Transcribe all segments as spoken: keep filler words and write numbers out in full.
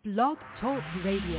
Blog Talk Radio.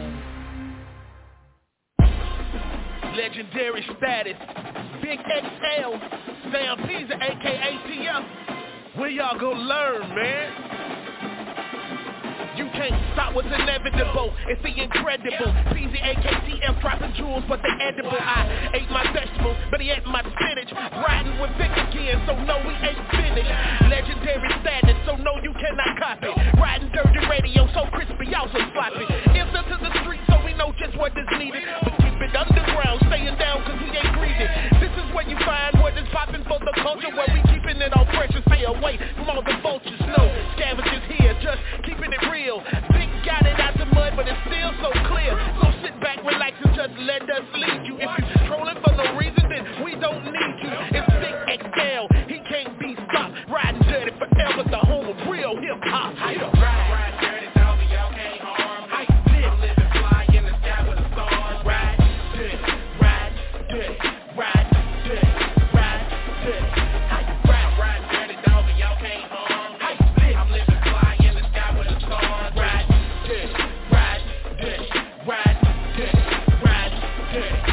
Legendary status, Big X L, Sam Pisa, a k a. T F. Where y'all gonna learn, man? You can't stop what's inevitable, it's the incredible. P Z A K T F dropping jewels, but they edible. I ate my vegetables, but he ate my spinach. Riding with Vic again, so no, we ain't finished. Legendary status, so no, you cannot copy. Riding dirty radio, so crispy, also sloppy. Answer to the street, so we know just what is needed. But keep it underground, staying down, cause we ain't greedy. This is where you find what is popping for the culture, where we keeping it all precious. Stay away from all the vultures, no scavengers here, just keeping it real. Big got it out the mud, but it's still so clear. So sit back, relax, and just let us lead you. If you trolling for no reason, then we don't need you. It's Big X L, he can't be stopped. Riding dirty forever, the home of real hip hop. I don't ride, ride dirty, dog, but y'all can't harm. I live, living fly in the sky with the stars. Ride dirty, ride dirty, ride dirty, ride dirty. I ride, ride dirty, dog, but y'all can't harm. I live, I'm living fly in the sky with the stars. Ride dirty, ride dirty, ride dirty, ride dirty.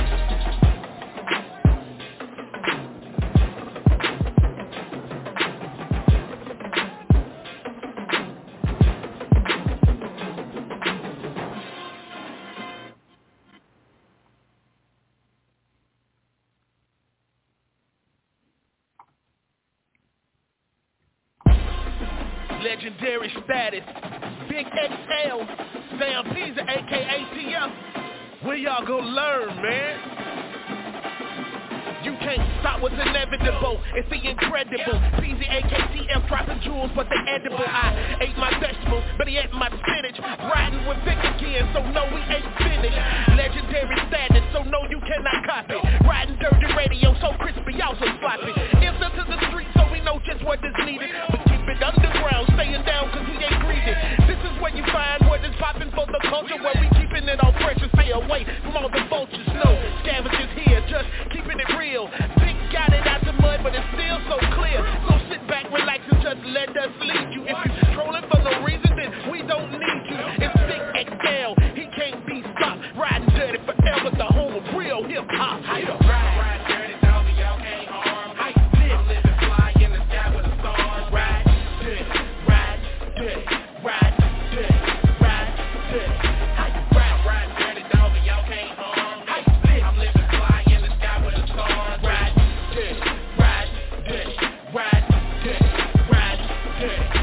Legendary status, Big X L, Sam Pisa, a k a. T F. Where y'all gonna learn, man? You can't stop what's inevitable, it's the incredible. P Z A K T F dropping jewels, but they edible. I ate my vegetables, but he ate my spinach. Riding with Vic again, so no, we ain't finished. Legendary status, so no, you cannot copy. Riding dirty radio, so crispy, also sloppy. Answer to the street, so we know just what is needed. But keep it underground, staying down, cause we ain't greedy. This is where you find what is popping for the culture, where we keeping it all precious. Stay away from all the vultures, no scavengers here, just keeping it real. Big got it out the mud, but it's still so clear. So sit back, relax, and just let us lead you. If you trolling for no reason, then we don't need you. It's Big X L, he can't be stopped. Riding dirty forever, the home of real hip hop. I don't ride, ride dirty, dog, but y'all can't harm. I live, living fly in the sky with the stars. Ride dirty, ride dirty, ride dirty, ride dirty. I ride, ride dirty, dog, but y'all can't harm. I live, I'm living fly in the sky with the stars. Ride dirty, ride dirty, ride dirty, ride dirty.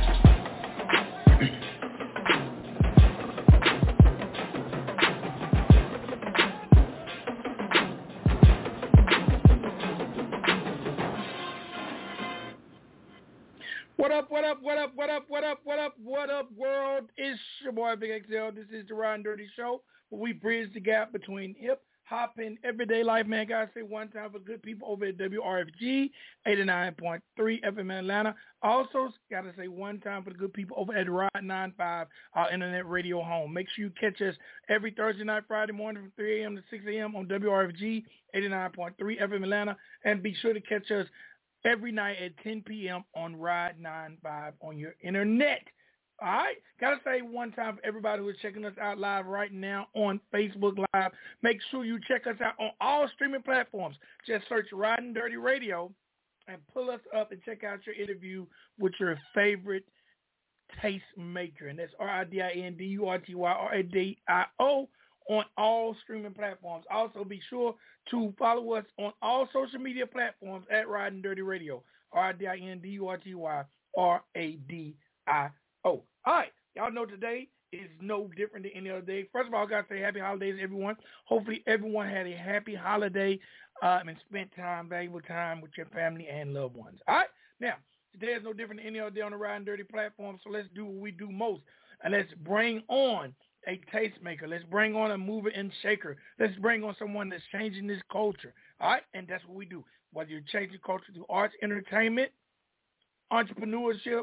What up, what up, what up, what up, what up, what up, what up, world? It's your boy, Big X L. This is the Riding Dirty Show, where we bridge the gap between hip hop and everyday life. Man, guys, say one time for good people over at W R F G, eighty-nine point three F M in Atlanta. Also, got to say one time for the good people over at Ride ninety-five, our internet radio home. Make sure you catch us every Thursday night, Friday morning from three a.m. to six a.m. on W R F G, eighty-nine point three F M in Atlanta. And be sure to catch us every night at ten p.m. on Ride ninety-five on your internet. All right? Got to say one time for everybody who is checking us out live right now on Facebook Live, make sure you check us out on all streaming platforms. Just search Riding Dirty Radio and pull us up and check out your interview with your favorite taste maker. And that's R I D I N D U R T Y R A D I O on all streaming platforms. Also, be sure to follow us on all social media platforms at Riding Dirty Radio. R I D I N D U R T Y R A D I O. All right. Y'all know today is no different than any other day. First of all, I got to say happy holidays, everyone. Hopefully everyone had a happy holiday uh, and spent time, valuable time with your family and loved ones. All right. Now, today is no different than any other day on the Riding Dirty platform, so let's do what we do most, and let's bring on a tastemaker. Let's bring on a mover and shaker. Let's bring on someone that's changing this culture. All right? And that's what we do. Whether you're changing culture through arts, entertainment, entrepreneurship,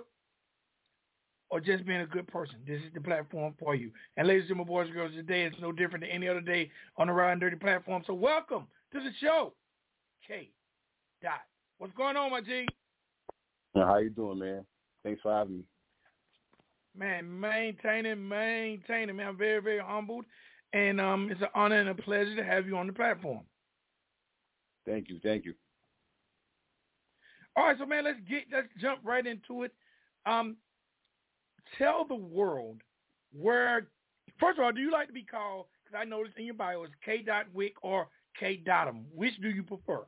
or just being a good person, this is the platform for you. And ladies and gentlemen, boys and girls, today is no different than any other day on the Riding Dirty platform. So welcome to the show, K. Dot. What's going on, my G? How you doing, man? Thanks for having me. Man, maintaining, maintaining. Man, I'm very, very humbled, and um, it's an honor and a pleasure to have you on the platform. Thank you, thank you. All right, so man, let's get let's jump right into it. Um, tell the world where. First of all, do you like to be called? Because I noticed in your bio it's K. Wick or K. Dottum. Which do you prefer?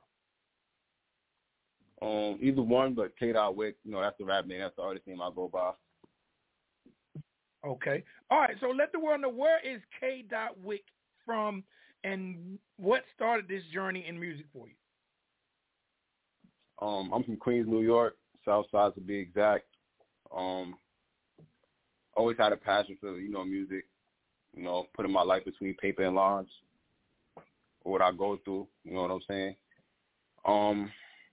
Um, either one, but K. Wick. You know, that's the rap name. That's the artist name I go by. Okay. All right. So let the world know, where is K. Wick from, and what started this journey in music for you? Um, I'm from Queens, New York, South Side to be exact. Um, always had a passion for, you know, music. You know, putting my life between paper and lines, or what I go through. You know what I'm saying? Um,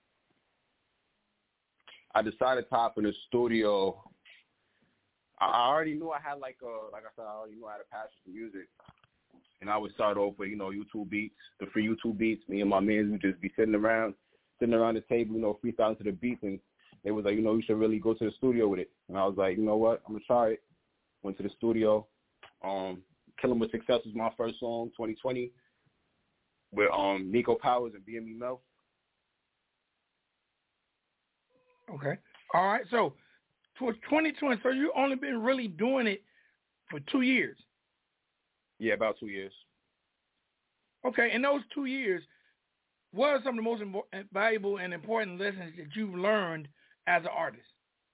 I decided to hop in the studio. I already knew I had like a, like I said, I already knew I had a passion for music. And I would start off with, you know, YouTube beats, the free YouTube beats. Me and my man would just be sitting around, sitting around the table, you know, freestyling to the beats. And they was like, you know, you should really go to the studio with it. And I was like, you know what, I'm going to try it. Went to the studio. Um, Killing with Success was my first song, twenty twenty, with um, Nico Powers and B M E Mel. Okay. All right. So, for twenty twenty, so you've only been really doing it for two years. Yeah, about two years. Okay. In those two years, what are some of the most impo- valuable and important lessons that you've learned as an artist?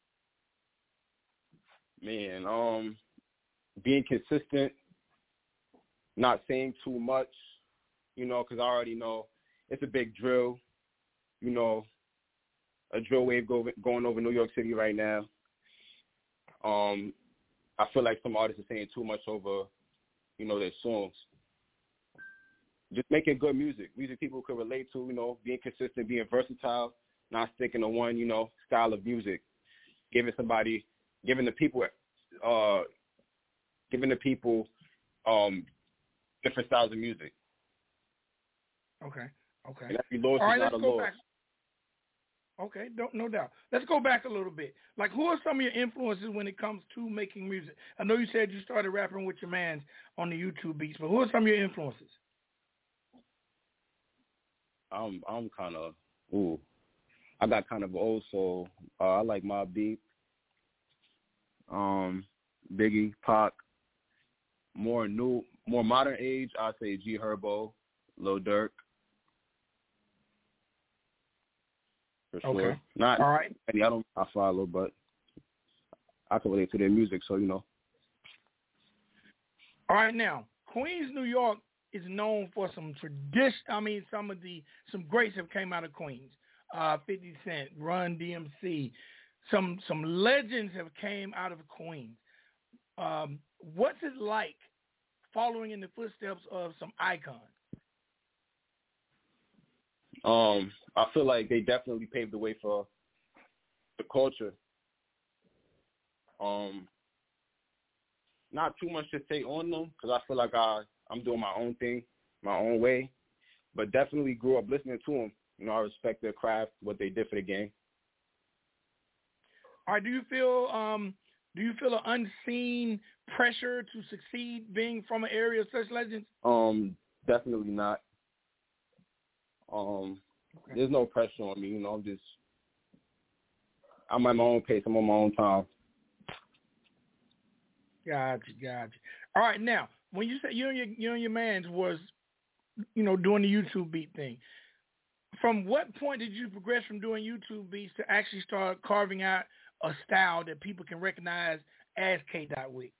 Man, um, being consistent, not saying too much, you know, because I already know it's a big drill, you know, a drill wave go, going over New York City right now. Um, I feel like some artists are saying too much over, you know, their songs. Just making good music, music people could relate to, you know, being consistent, being versatile, not sticking to one, you know, style of music, giving somebody, giving the people, uh, giving the people um, different styles of music. Okay, okay. And every loss All right, is not let's a go loss. back. Okay, don't, no doubt. Let's go back a little bit. Like, who are some of your influences when it comes to making music? I know you said you started rapping with your mans on the YouTube beats, but who are some of your influences? I'm I'm kind of ooh, I got kind of old soul. Uh, I like Mobb Deep, um, Biggie, Pac. More new, more modern age, I'd say G Herbo, Lil Durk. For sure. Okay. Not all right. I don't I follow, but I can relate to their music, so you know. All right, now Queens, New York is known for some tradition. I mean, some of the some greats have came out of Queens. Uh, fifty Cent, Run D M C, some some legends have came out of Queens. Um, what's it like following in the footsteps of some icons? Um, I feel like they definitely paved the way for the culture. Um, not too much to say on them because I feel like I, I'm doing my own thing, my own way, but definitely grew up listening to them. You know, I respect their craft, what they did for the game. All right, do you feel um, do you feel an unseen pressure to succeed being from an area of such legends? Um, definitely not. Um, okay. There's no pressure on me. You know, I'm just, I'm at my own pace. I'm on my own time. Gotcha, gotcha. All right, now, when you said you and your, you and your mans was, you know, doing the YouTube beat thing, from what point did you progress from doing YouTube beats to actually start carving out a style that people can recognize as K. Wick?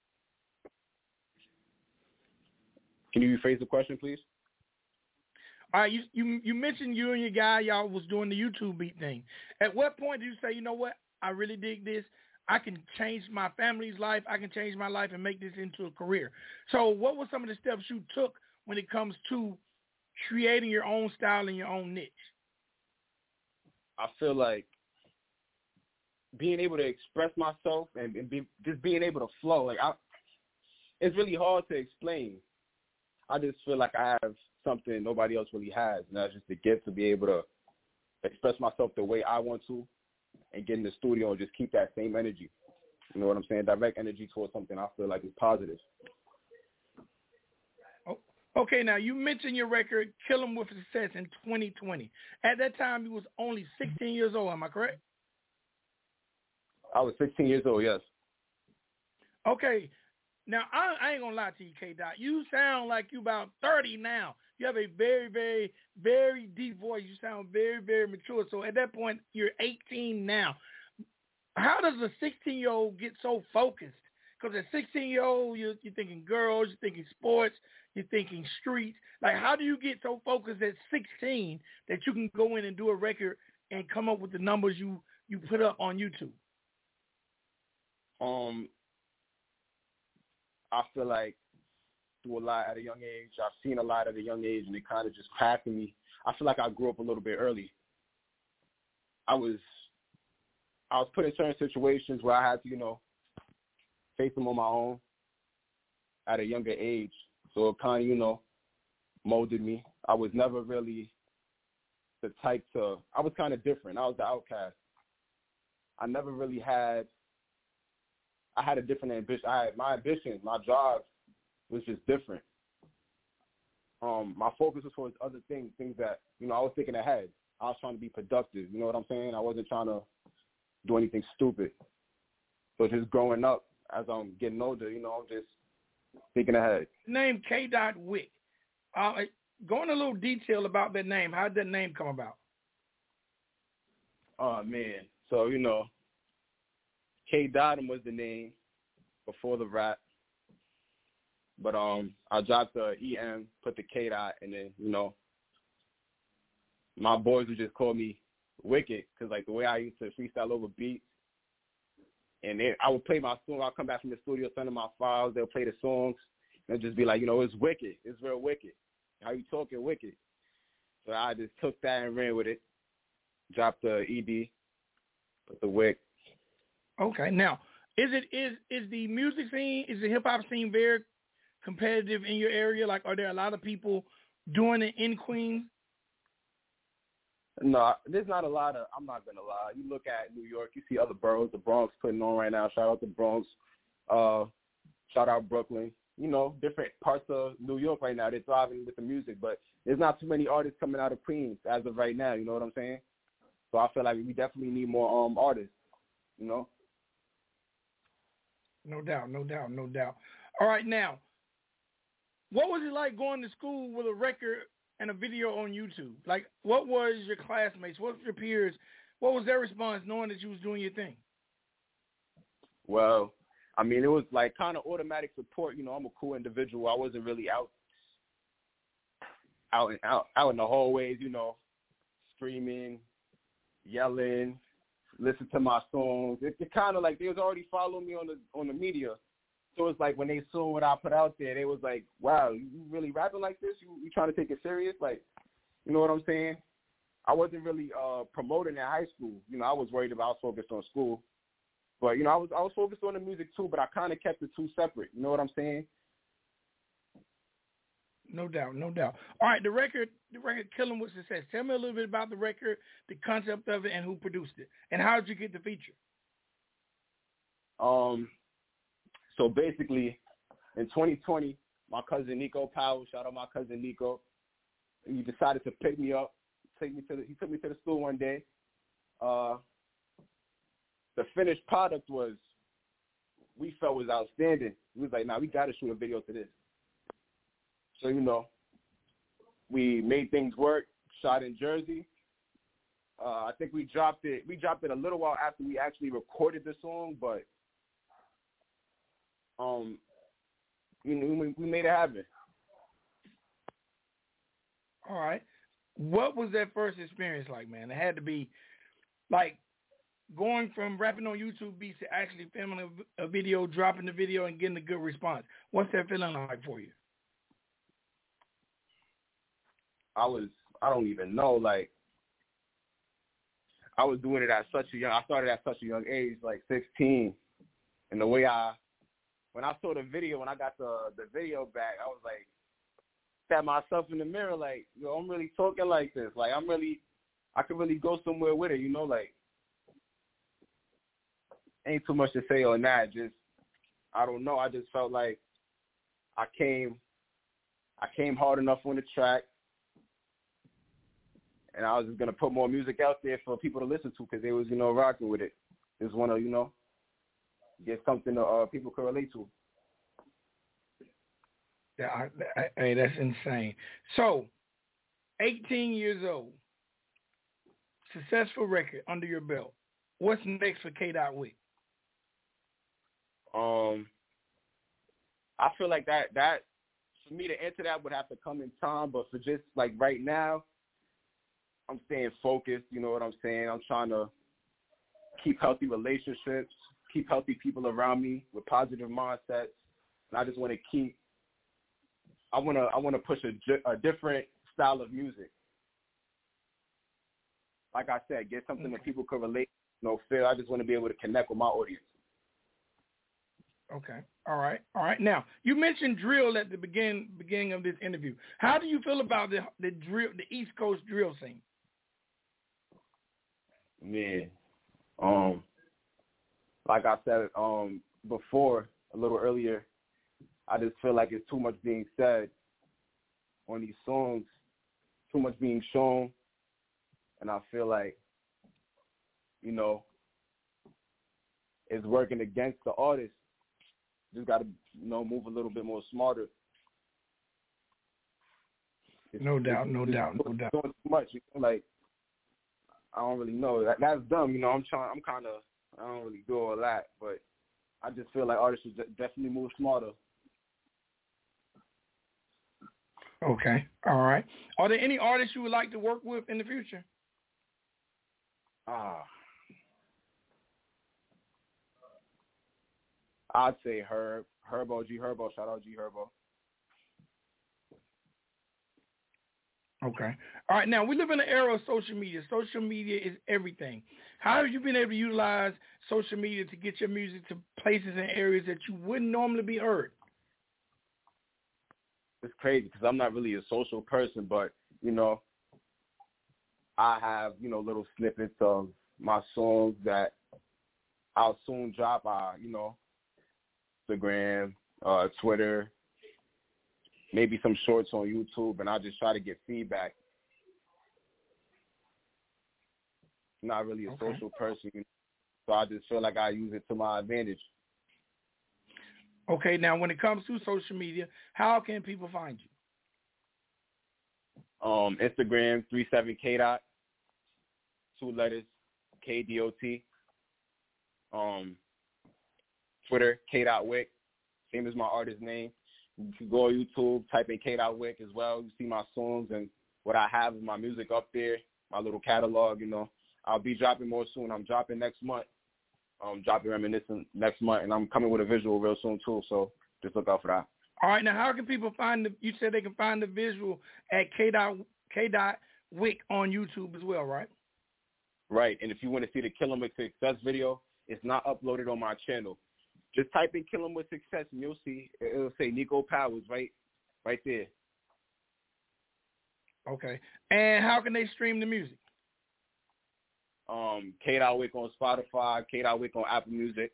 Can you rephrase the question, please? All right, you, you you mentioned you and your guy, y'all was doing the YouTube beat thing. At what point did you say, you know what, I really dig this. I can change my family's life. I can change my life and make this into a career. So what were some of the steps you took when it comes to creating your own style and your own niche? I feel like being able to express myself and, and be, just being able to flow. Like I, it's really hard to explain. I just feel like I have something nobody else really has, and that's just the gift to be able to express myself the way I want to and get in the studio and just keep that same energy. You know what I'm saying? Direct energy towards something I feel like is positive. Oh, okay, now you mentioned your record, Kill 'Em With Success, in twenty twenty. At that time, you was only sixteen years old, am I correct? I was sixteen years old, yes. Okay, now I, I ain't gonna lie to you, K. Dot. You sound like you about thirty now. You have a very, very, very deep voice. You sound very, very mature. So at that point, you're eighteen now. How does a sixteen-year-old get so focused? Because at sixteen-year-old, you're, you're thinking girls, you're thinking sports, you're thinking streets. Like, how do you get so focused at sixteen that you can go in and do a record and come up with the numbers you, you put up on YouTube? Um, I feel like through a lot at a young age, I've seen a lot at a young age, and it kind of just crafted me. I feel like I grew up a little bit early. I was, I was put in certain situations where I had to, you know, face them on my own at a younger age. So it kind of, you know, molded me. I was never really the type to, I was kind of different. I was the outcast. I never really had, I had a different ambition. I had my ambition, my drive was just different. Um, my focus was towards other things, things that, you know, I was thinking ahead. I was trying to be productive. You know what I'm saying? I wasn't trying to do anything stupid. So just growing up, as I'm getting older, you know, I'm just thinking ahead. Name K. Dot Wick. Uh, go into a little detail about that name. How did that name come about? Oh, man. So, you know, K. Dot was the name before the rap. But um, I dropped the E M, put the K. Dot, and then, you know, my boys would just call me Wicked because, like, the way I used to freestyle over beats, and they, I would play my song. I'll come back from the studio, send them my files. They'll play the songs, and just be like, you know, it's wicked. It's real wicked. How you talking wicked? So I just took that and ran with it. Dropped the E D, put the Wick. Okay. Now, is it is is the music scene, is the hip hop scene very competitive in your area? Like, are there a lot of people doing it in Queens? No, there's not a lot of, I'm not going to lie. You look at New York, you see other boroughs, the Bronx putting on right now. Shout out to Bronx. Uh, shout out Brooklyn. You know, different parts of New York right now, they're thriving with the music. But there's not too many artists coming out of Queens as of right now. You know what I'm saying? So I feel like we definitely need more um artists, you know? No doubt, no doubt, no doubt. All right, now, what was it like going to school with a record and a video on YouTube? Like, what was your classmates, what was your peers, what was their response knowing that you was doing your thing? Well, I mean, it was like kind of automatic support. You know, I'm a cool individual. I wasn't really out, out, and out, out in the hallways, you know, screaming, yelling, listen to my songs. It, it kind of like they was already following me on the on the media. So it's like when they saw what I put out there, they was like, wow, you really rapping like this? You, you trying to take it serious? Like, you know what I'm saying? I wasn't really uh, promoting in high school. You know, I was worried about, I was focused on school. But, you know, I was I was focused on the music too, but I kind of kept the two separate. You know what I'm saying? No doubt, no doubt. All right, the record, the record Kill 'Em With Success. Tell me a little bit about the record, the concept of it, and who produced it. And how did you get the feature? Um, so basically, in twenty twenty, my cousin Nico Powell, shout out my cousin Nico, he decided to pick me up, take me to the, he took me to the school one day. Uh, the finished product was, we felt was outstanding. He was like, nah, we got to shoot a video to this. So, you know, we made things work, shot in Jersey. Uh, I think we dropped it, we dropped it a little while after we actually recorded the song, but um, you know, we, we made it happen. All right. What was that first experience like, man? It had to be like going from rapping on YouTube beats to actually filming a, a video, dropping the video, and getting a good response. What's that feeling like for you? I was, I don't even know, like, I was doing it at such a young, I started at such a young age, like sixteen. And the way I, when I saw the video, when I got the, the video back, I was like, sat myself in the mirror, like, yo, I'm really talking like this. Like, I'm really, I could really go somewhere with it, you know, like, ain't too much to say on that. Just I don't know. I just felt like I came I came hard enough on the track, and I was just gonna put more music out there for people to listen to because they was, you know, rocking with it. Just wanna, you know, get something that uh, people can relate to. Yeah, I, I, hey, that's insane. So, eighteen years old, successful record under your belt. What's next for K. Wick? Um, I feel like that that for me to enter that would have to come in time, but for just like right now, I'm staying focused. You know what I'm saying? I'm trying to keep healthy relationships, keep healthy people around me with positive mindsets, and I just want to keep. I want to I want to push a, a different style of music. Like I said, get something okay. that people can relate. You know, feel. I just want to be able to connect with my audience. Okay. All right. All right. Now, you mentioned drill at the begin beginning of this interview. How do you feel about the the drill, the East Coast drill scene? Man, um, like I said um before a little earlier, I just feel like it's too much being said on these songs, too much being shown, and I feel like, you know, it's working against the artist. Just got to, you know, move a little bit more smarter. It's, no doubt, it's, no it's doubt, doing, no doubt. Doing too much, you know, like I don't really know. That, that's dumb, you know. I'm trying. I'm kind of. I don't really do all that, but I just feel like artists should definitely move smarter. Okay, all right. Are there any artists you would like to work with in the future? Ah, I'd say Herb, Herbo, G Herbo. Shout out G Herbo. Okay. All right. Now, we live in an era of social media. Social media is everything. How have you been able to utilize social media to get your music to places and areas that you wouldn't normally be heard? It's crazy because I'm not really a social person, but, you know, I have, you know, little snippets of my songs that I'll soon drop on, you know, Instagram, uh, Twitter, maybe some shorts on YouTube, and I just try to get feedback. I'm not really a okay. social person, so I just feel like I use it to my advantage. Okay, now when it comes to social media, how can people find you? Um, Instagram, three seven K dot, two letters, K D O T. Um, Twitter, K dot Wick, same as my artist name. You can go on YouTube, type in K dot Wick as well. You see my songs and what I have of my music up there, my little catalog, you know. I'll be dropping more soon. I'm dropping next month. I'm dropping Reminiscent next month, and I'm coming with a visual real soon, too, so just look out for that. All right, now how can people find the, you said they can find the visual at K dot, K dot Wick on YouTube as well, right? Right, and if you want to see the Kill 'Em With Success video, it's not uploaded on my channel. Just type in Kill 'Em With Success, and you'll see, it'll say Nico Powers right right there. Okay, and how can they stream the music? Um, K dot Wick on Spotify, K dot Wick on Apple Music.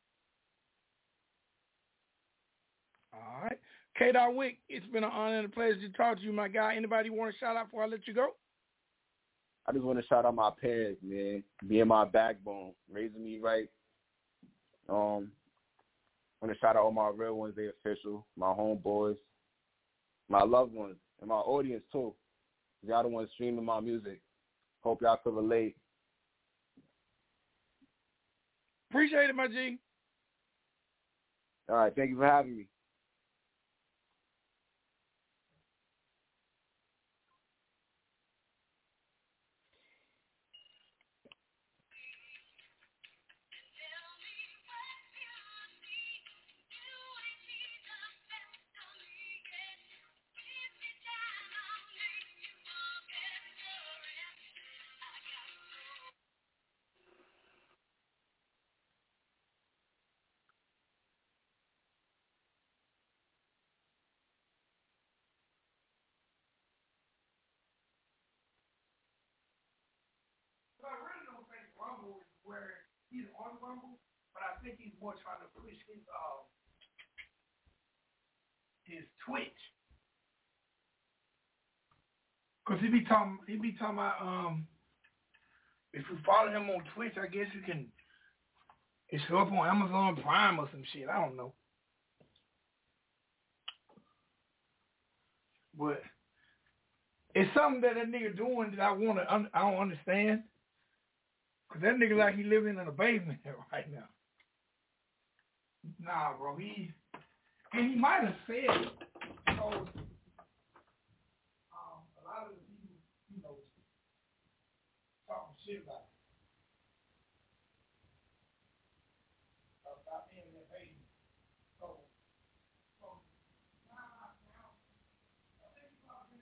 All right. K dot Wick, it's been an honor and a pleasure to talk to you, my guy. Anybody want to shout out before I let you go? I just want to shout out my parents, man, being my backbone, raising me right. Um, I want to shout out all my real ones, they official, my homeboys, my loved ones, and my audience, too. Y'all the ones streaming my music. Hope y'all could relate. Appreciate it, my G. All right, thank you for having me. I really don't think Rumble is where he's on Rumble, but I think he's more trying to push his uh, his Twitch. Cause he be talking, he be talking about um, if you follow him on Twitch, I guess you can. It show up on Amazon Prime or some shit. I don't know. But it's something that that nigga doing that I wanna, I don't understand. Cause that nigga like he living in a basement right now. Nah, bro, he and he might have said it. So um, a lot of the people, you know, talking shit about it. About being in that basement. So, so now, now, I think you probably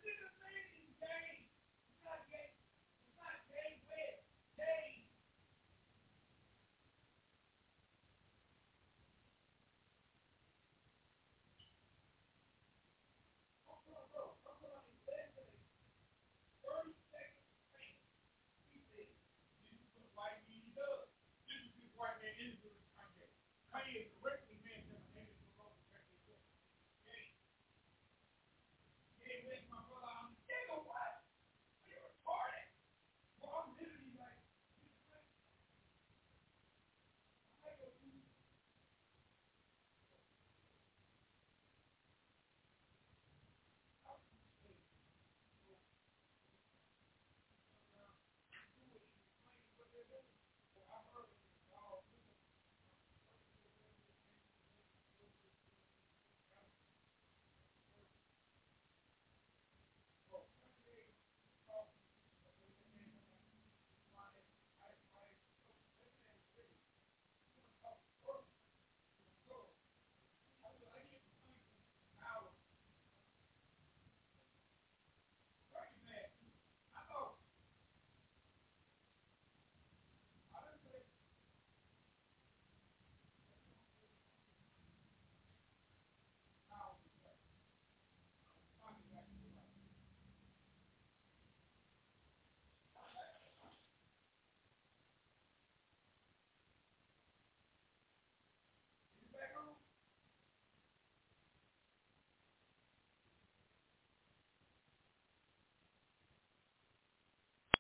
White man into the context. Kanye is correct.